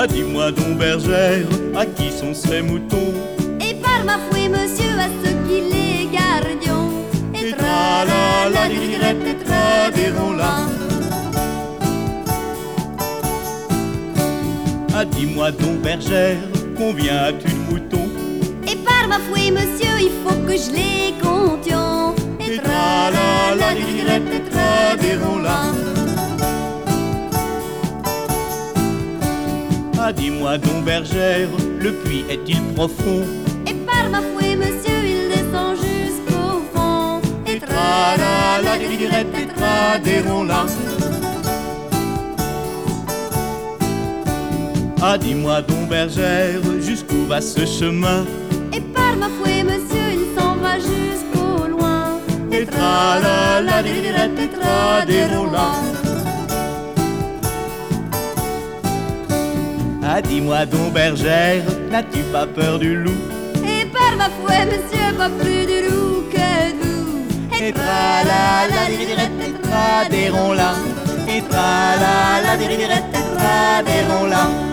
Ah, dis-moi donc, bergère, à qui sont ces moutons? Et par ma fouet, monsieur, à ceux qui les gardions. Et tra la la dirette, et tra des là. Ah, dis-moi donc, bergère, combien as-tu de moutons? Et par ma fouet, monsieur, il faut que je les comptions. Et tra la la dirette, et tra des là. Ah, dis-moi donc, bergère, le puits est-il profond? Et par ma fouet, monsieur, il descend jusqu'au fond. Et tra la la dirette, et tra des là. Ah, dis-moi donc, bergère, jusqu'où va ce chemin? Et par ma fouet, monsieur, il s'en va jusqu'au loin. Et tra la la dirette, et tra des là. Ah, dis-moi donc, bergère, n'as-tu pas peur du loup? Et par ma fouet, monsieur, pas plus du loup que nous. Et tra la la dirette, et tra des là. Et tra la la dirette, et tra des là.